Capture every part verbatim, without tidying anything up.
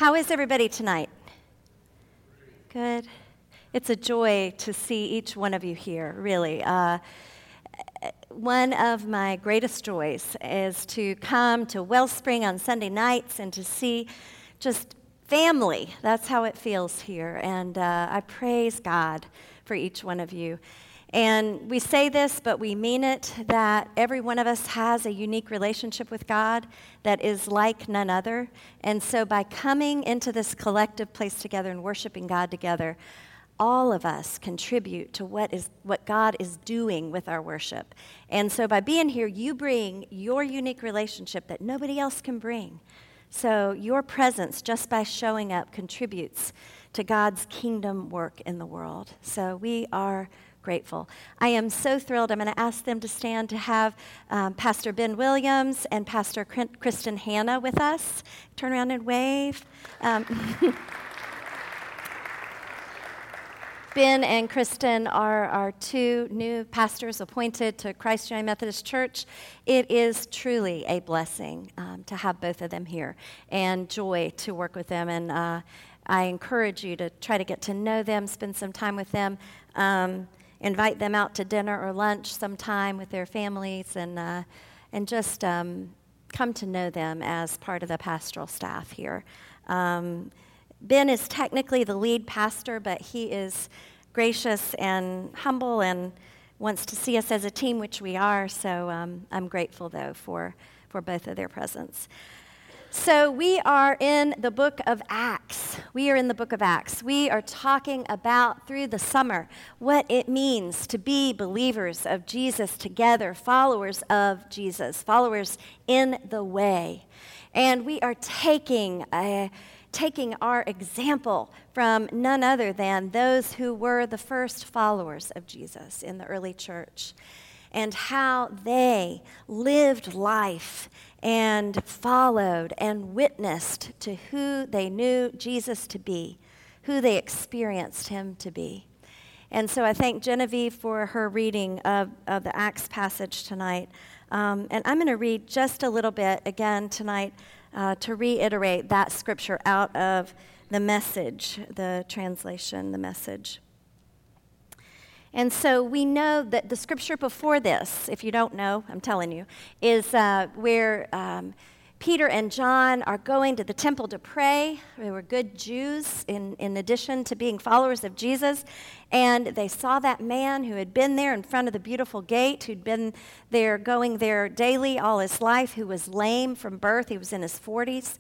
How is everybody tonight? Good. It's a joy to see each one of you here, really. Uh, one of my greatest joys is to come to Wellspring on Sunday nights and to see just family. That's how it feels here. And uh, I praise God for each one of you. And we say this, but we mean it, that every one of us has a unique relationship with God that is like none other. And so by coming into this collective place together and worshiping God together, all of us contribute to what is what God is doing with our worship. And so by being here, you bring your unique relationship that nobody else can bring. So your presence, just by showing up, contributes to God's kingdom work in the world. So we are grateful. I am so thrilled. I'm going to ask them to stand to have um, Pastor Ben Williams and Pastor Kristen Hanna with us. Turn around and wave. Um, Ben and Kristen are our two new pastors appointed to Christ United Methodist Church. It is truly a blessing um, to have both of them here and joy to work with them. And uh, I encourage you to try to get to know them, spend some time with them. Um, Invite them out to dinner or lunch sometime with their families, and uh, and just um, come to know them as part of the pastoral staff here. Um, Ben is technically the lead pastor, but he is gracious and humble and wants to see us as a team, which we are. So um, I'm grateful, though, for, for both of their presence. So we are in the book of Acts. We are in the book of Acts. We are talking about, through the summer, what it means to be believers of Jesus together, followers of Jesus, followers in the way. And we are taking, a, taking our example from none other than those who were the first followers of Jesus in the early church, and how they lived life and followed and witnessed to who they knew Jesus to be, who they experienced him to be. And so I thank Genevieve for her reading of, of the Acts passage tonight. Um, and I'm going to read just a little bit again tonight uh, to reiterate that scripture out of the Message, the translation, the Message. And so we know that the scripture before this, if you don't know, I'm telling you, is uh, where um, Peter and John are going to the temple to pray. They were good Jews in, in addition to being followers of Jesus. And they saw that man who had been there in front of the beautiful gate, who'd been there going there daily all his life, who was lame from birth. He was in his forties.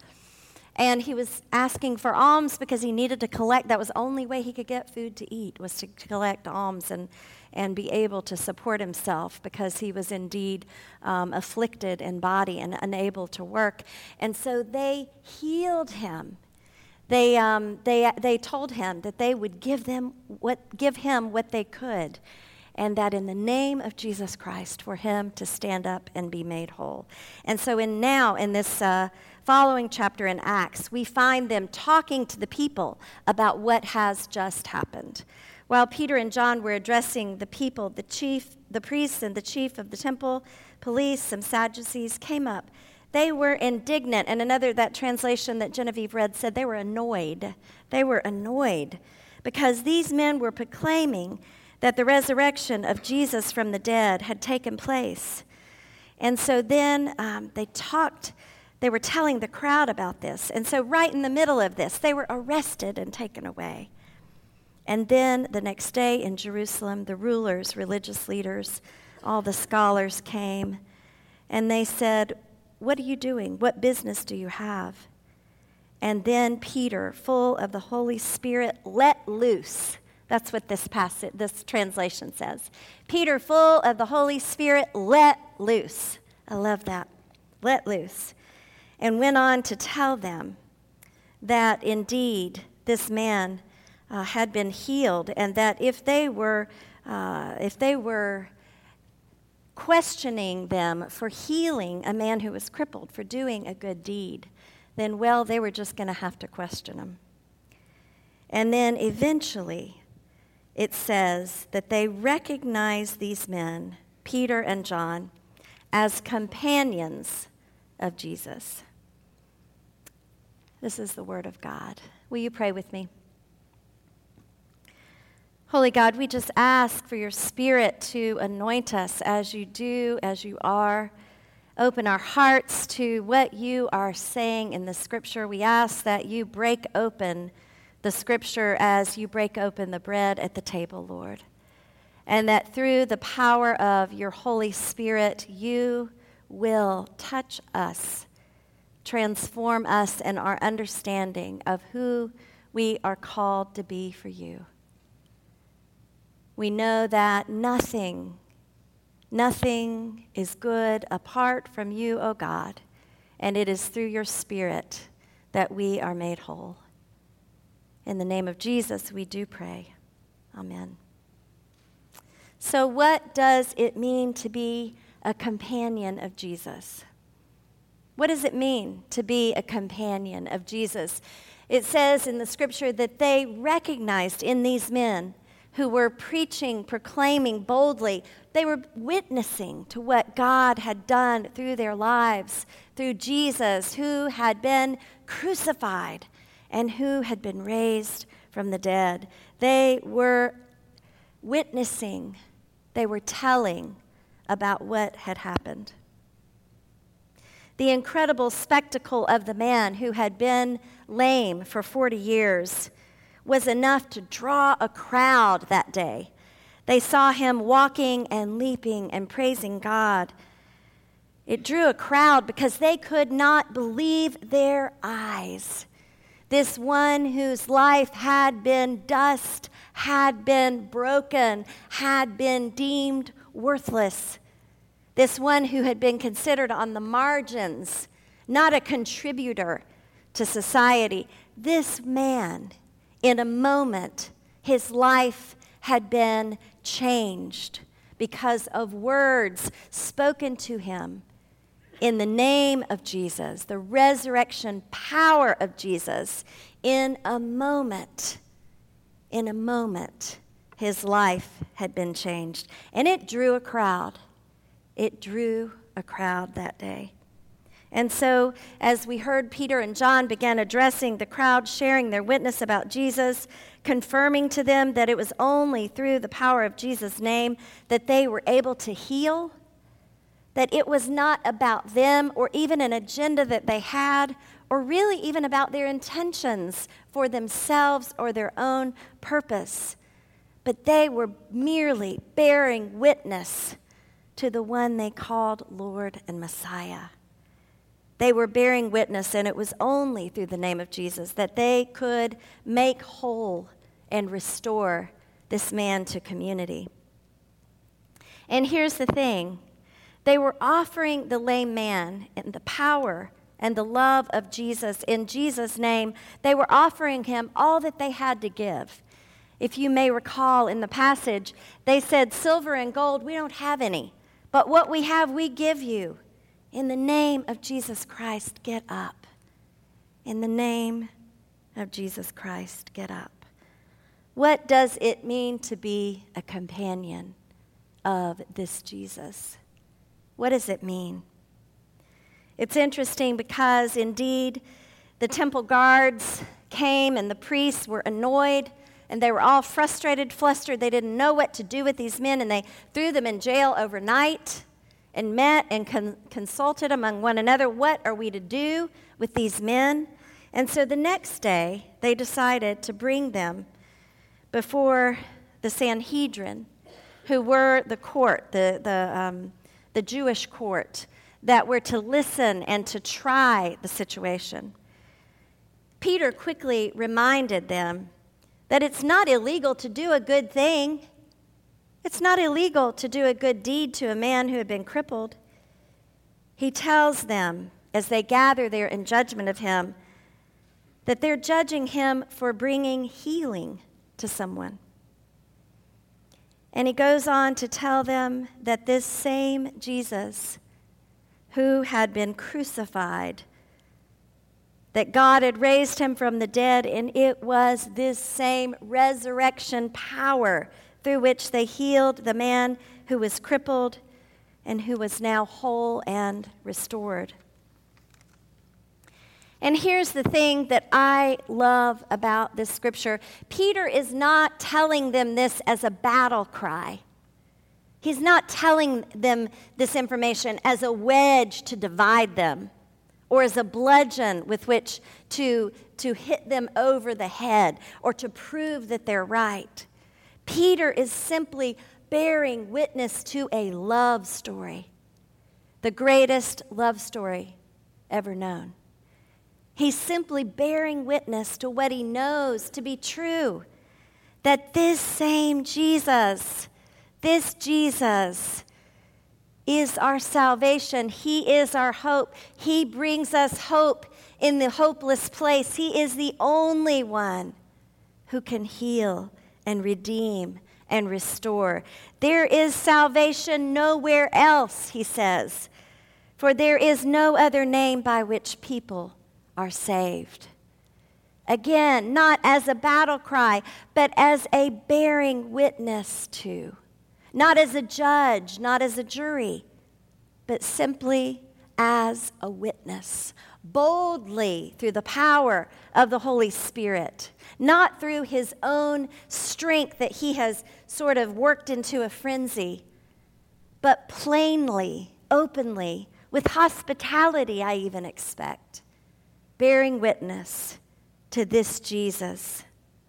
And he was asking for alms because he needed to collect. That was the only way he could get food to eat, was to collect alms and, and be able to support himself, because he was indeed um, afflicted in body and unable to work. And so they healed him. They, um, they, they told him that they would give them what, give him what they could, and that in the name of Jesus Christ, for him to stand up and be made whole. And so in now, in this uh, following chapter in Acts, we find them talking to the people about what has just happened. While Peter and John were addressing the people, the chief, the priests and the chief of the temple, police, some Sadducees came up. They were indignant, and another, that translation that Genevieve read said they were annoyed. They were annoyed because these men were proclaiming that the resurrection of Jesus from the dead had taken place. And so then um, they talked, they were telling the crowd about this. And so right in the middle of this, they were arrested and taken away. And then the next day in Jerusalem, the rulers, religious leaders, all the scholars came, and they said, "What are you doing? What business do you have?" And then Peter, full of the Holy Spirit, let loose. That's what this passage, this translation says. Peter, full of the Holy Spirit, let loose. I love that. Let loose. And went on to tell them that indeed this man uh, had been healed, and that if they were, uh, if they were questioning them for healing a man who was crippled, for doing a good deed, then, well, they were just going to have to question him. And then eventually, it says that they recognized these men, Peter and John, as companions of Jesus. This is the word of God. Will you pray with me? Holy God, we just ask for your Spirit to anoint us as you do, as you are. Open our hearts to what you are saying in the Scripture. We ask that you break open the Scripture as you break open the bread at the table, Lord. And that through the power of your Holy Spirit, you will touch us, transform us in our understanding of who we are called to be for you. We know that nothing, nothing is good apart from you, O God, and it is through your Spirit that we are made whole. In the name of Jesus, we do pray. Amen. So what does it mean to be a companion of Jesus? What does it mean to be a companion of Jesus? It says in the Scripture that they recognized in these men who were preaching, proclaiming boldly, they were witnessing to what God had done through their lives, through Jesus, who had been crucified and who had been raised from the dead. They were witnessing, they were telling about what had happened. The incredible spectacle of the man who had been lame for forty years was enough to draw a crowd that day. They saw him walking and leaping and praising God. It drew a crowd because they could not believe their eyes. This one whose life had been dust, had been broken, had been deemed worthless. This one who had been considered on the margins, not a contributor to society. This man, in a moment, his life had been changed because of words spoken to him in the name of Jesus, the resurrection power of Jesus. In a moment, in a moment, his life had been changed. And it drew a crowd. It drew a crowd that day. And so, as we heard Peter and John began addressing the crowd, sharing their witness about Jesus, confirming to them that it was only through the power of Jesus' name that they were able to heal, that it was not about them or even an agenda that they had, or really even about their intentions for themselves or their own purpose, but they were merely bearing witness to the one they called Lord and Messiah. They were bearing witness, and it was only through the name of Jesus that they could make whole and restore this man to community. And here's the thing. They were offering the lame man in the power and the love of Jesus. In Jesus' name, they were offering him all that they had to give. If you may recall in the passage, they said, "Silver and gold, we don't have any, but what we have we give you. In the name of Jesus Christ, get up. In the name of Jesus Christ, get up." What does it mean to be a companion of this Jesus? What does it mean? It's interesting because indeed the temple guards came and the priests were annoyed and they were all frustrated, flustered. They didn't know what to do with these men, and they threw them in jail overnight and met and con- consulted among one another, what are we to do with these men? And so the next day, they decided to bring them before the Sanhedrin, who were the court, the, the, um, the Jewish court, that were to listen and to try the situation. Peter quickly reminded them that it's not illegal to do a good thing. It's not illegal to do a good deed to a man who had been crippled. He tells them, as they gather there in judgment of him, that they're judging him for bringing healing to someone. And he goes on to tell them that this same Jesus who had been crucified, that God had raised him from the dead, and it was this same resurrection power through which they healed the man who was crippled and who was now whole and restored. And here's the thing that I love about this scripture. Peter is not telling them this as a battle cry. He's not telling them this information as a wedge to divide them or as a bludgeon with which to, to hit them over the head or to prove that they're right. Peter is simply bearing witness to a love story, the greatest love story ever known. He's simply bearing witness to what he knows to be true, that this same Jesus, this Jesus is our salvation. He is our hope. He brings us hope in the hopeless place. He is the only one who can heal and redeem and restore. There is salvation nowhere else, he says, for there is no other name by which people are saved. Again, not as a battle cry, but as a bearing witness to. Not as a judge, not as a jury, but simply as a witness, boldly through the power of the Holy Spirit, not through his own strength that he has sort of worked into a frenzy, but plainly, openly, with hospitality, I even expect, bearing witness to this Jesus.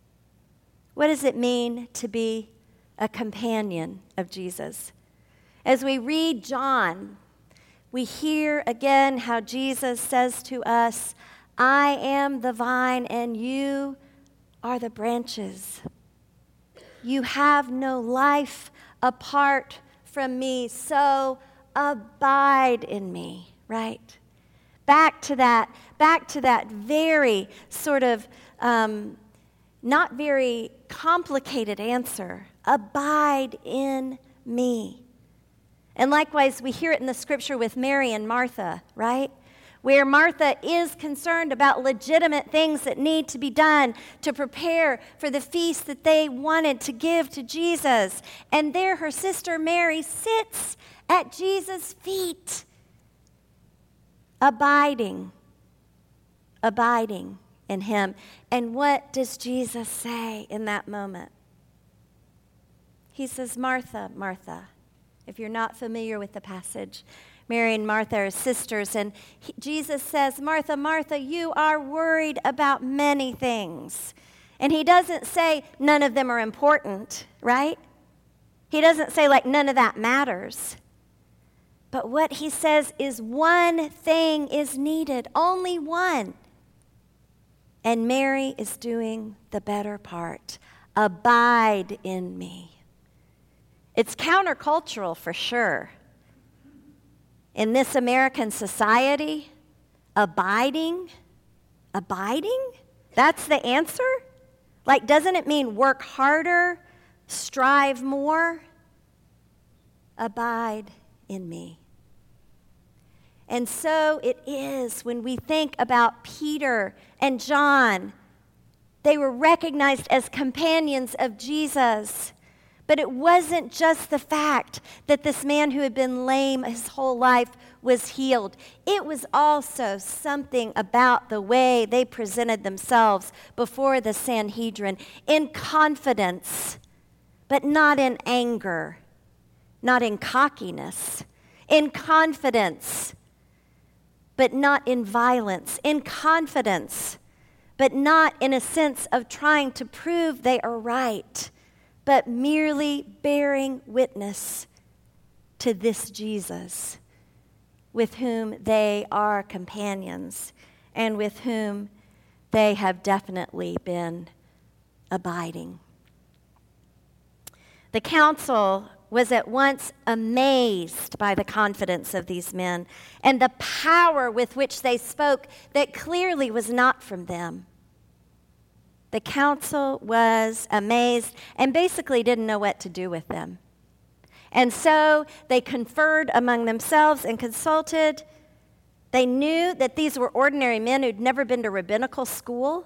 What does it mean to be a companion of Jesus? As we read John, we hear again how Jesus says to us, I am the vine and you are the branches. You have no life apart from me, so abide in me, right? Back to that, back to that very sort of um, not very complicated answer. Abide in me. And likewise, we hear it in the scripture with Mary and Martha, right? Where Martha is concerned about legitimate things that need to be done to prepare for the feast that they wanted to give to Jesus. And there her sister Mary sits at Jesus' feet, abiding, abiding in him. And what does Jesus say in that moment? He says, Martha, Martha. If you're not familiar with the passage, Mary and Martha are sisters, and he, Jesus says, Martha, Martha, you are worried about many things. And he doesn't say none of them are important, right? He doesn't say like none of that matters. But what he says is one thing is needed, only one. And Mary is doing the better part. Abide in me. It's countercultural for sure. In this American society, abiding, abiding, that's the answer? Like, doesn't it mean work harder, strive more? Abide in me. And so it is when we think about Peter and John. They were recognized as companions of Jesus. But it wasn't just the fact that this man who had been lame his whole life was healed. It was also something about the way they presented themselves before the Sanhedrin in confidence, but not in anger, not in cockiness, in confidence, but not in violence, in confidence, but not in a sense of trying to prove they are right, but merely bearing witness to this Jesus with whom they are companions and with whom they have definitely been abiding. The council was at once amazed by the confidence of these men and the power with which they spoke that clearly was not from them. The council was amazed and basically didn't know what to do with them. And so they conferred among themselves and consulted. They knew that these were ordinary men who'd never been to rabbinical school.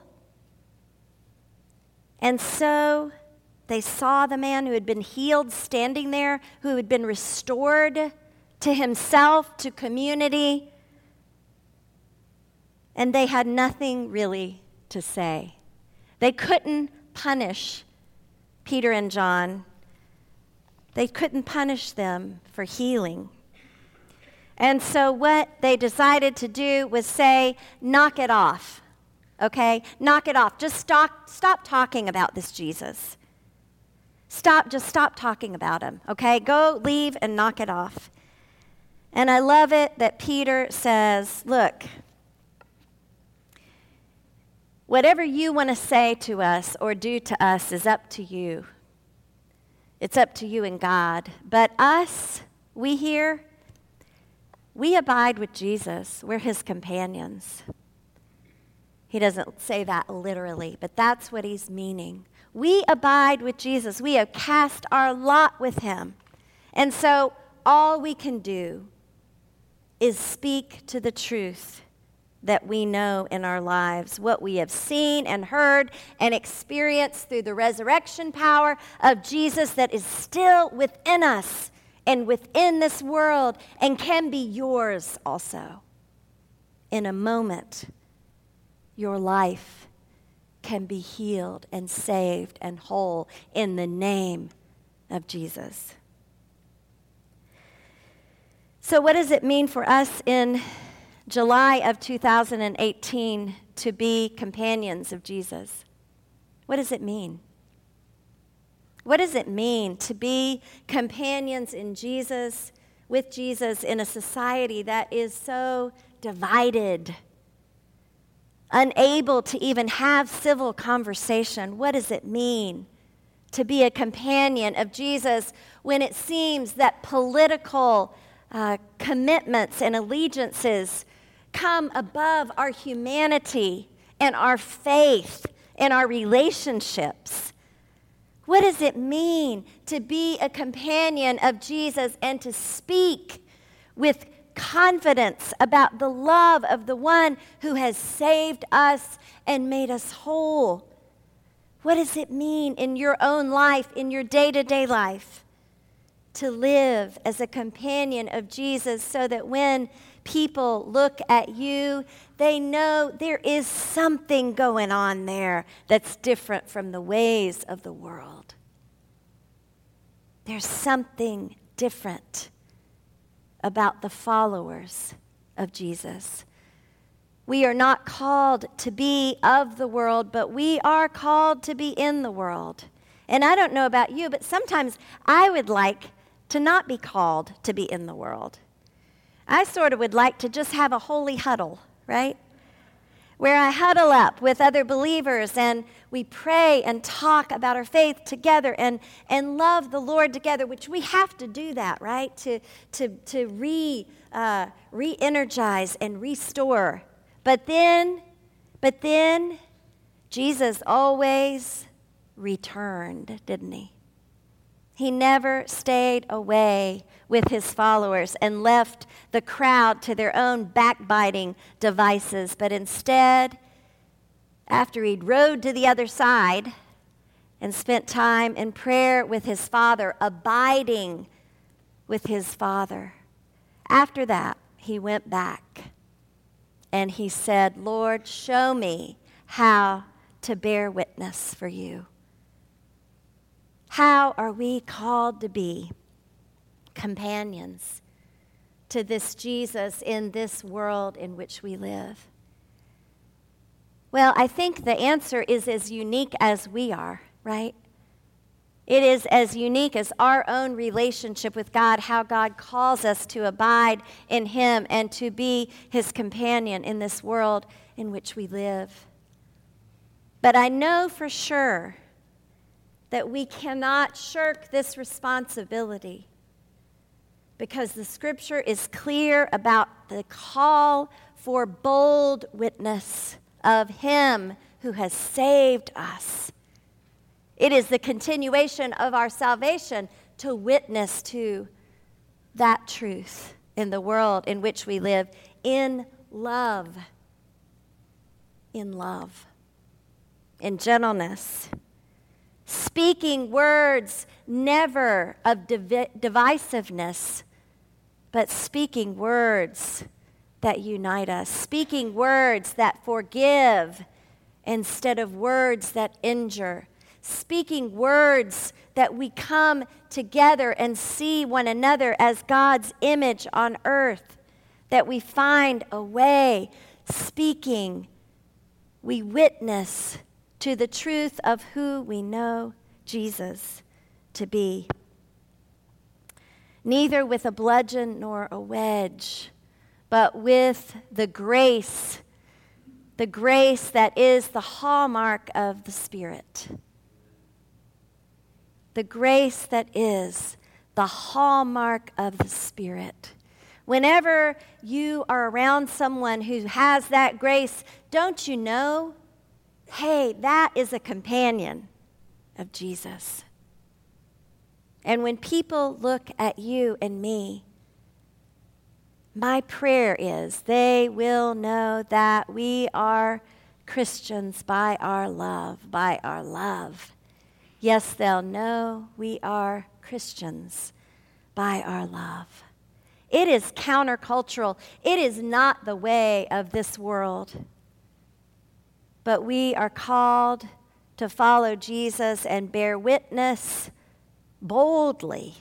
And so they saw the man who had been healed standing there, who had been restored to himself, to community. and they had nothing really to say. They couldn't punish Peter and John. They couldn't punish them for healing. And so what they decided to do was say, knock it off, okay? Knock it off. Just stop, stop talking about this Jesus. Stop, just stop talking about him, okay? Go, leave, and knock it off. And I love it that Peter says, look, whatever you want to say to us or do to us is up to you. It's up to you and God. But us, we here, we abide with Jesus. We're his companions. He doesn't say that literally, but that's what he's meaning. We abide with Jesus. We have cast our lot with him. And so all we can do is speak to the truth that we know in our lives, what we have seen and heard and experienced through the resurrection power of Jesus that is still within us and within this world and can be yours also. In a moment, your life can be healed and saved and whole in the name of Jesus. So what does it mean for us in July of two thousand eighteen to be companions of Jesus? What does it mean? What does it mean to be companions in Jesus, with Jesus, in a society that is so divided, unable to even have civil conversation? What does it mean to be a companion of Jesus when it seems that political uh, commitments and allegiances come above our humanity and our faith and our relationships? What does it mean to be a companion of Jesus and to speak with confidence about the love of the one who has saved us and made us whole? What does it mean in your own life, in your day-to-day life, to live as a companion of Jesus so that when people look at you, they know there is something going on there that's different from the ways of the world? There's something different about the followers of Jesus. We are not called to be of the world, but we are called to be in the world. And I don't know about you, but sometimes I would like to not be called to be in the world. I sort of would like to just have a holy huddle, right? Where I huddle up with other believers and we pray and talk about our faith together and, and love the Lord together, which we have to do that, right? To, to, to re, uh, re-energize and restore. But then, but then Jesus always returned, didn't he? He never stayed away with his followers and left the crowd to their own backbiting devices, but instead, after he'd rode to the other side and spent time in prayer with his Father, abiding with his Father, after that, he went back and he said, Lord, show me how to bear witness for you. How are we called to be companions to this Jesus in this world in which we live? Well, I think the answer is as unique as we are, right? It is as unique as our own relationship with God, how God calls us to abide in him and to be his companion in this world in which we live. But I know for sure that we cannot shirk this responsibility because the scripture is clear about the call for bold witness of him who has saved us. It is the continuation of our salvation to witness to that truth in the world in which we live in love, in love, in gentleness, speaking words never of divi- divisiveness, but speaking words that unite us, speaking words that forgive instead of words that injure, speaking words that we come together and see one another as God's image on earth, that we find a way, speaking, we witness to the truth of who we know Jesus to be. Neither with a bludgeon nor a wedge, but with the grace, the grace that is the hallmark of the Spirit. The grace that is the hallmark of the Spirit. Whenever you are around someone who has that grace, don't you know, hey, that is a companion of Jesus. And when people look at you and me, my prayer is they will know that we are Christians by our love, by our love. Yes, they'll know we are Christians by our love. It is countercultural. It is not the way of this world. But we are called to follow Jesus and bear witness boldly.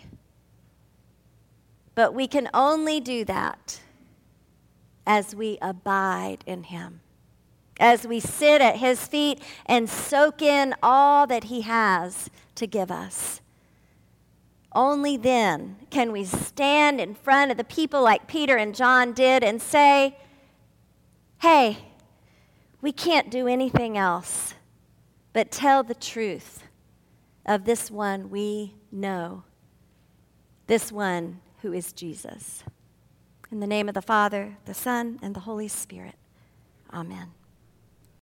But we can only do that as we abide in him, as we sit at his feet and soak in all that he has to give us. Only then can we stand in front of the people like Peter and John did and say, hey, we can't do anything else but tell the truth of this one we know, this one who is Jesus. In the name of the Father, the Son, and the Holy Spirit. Amen.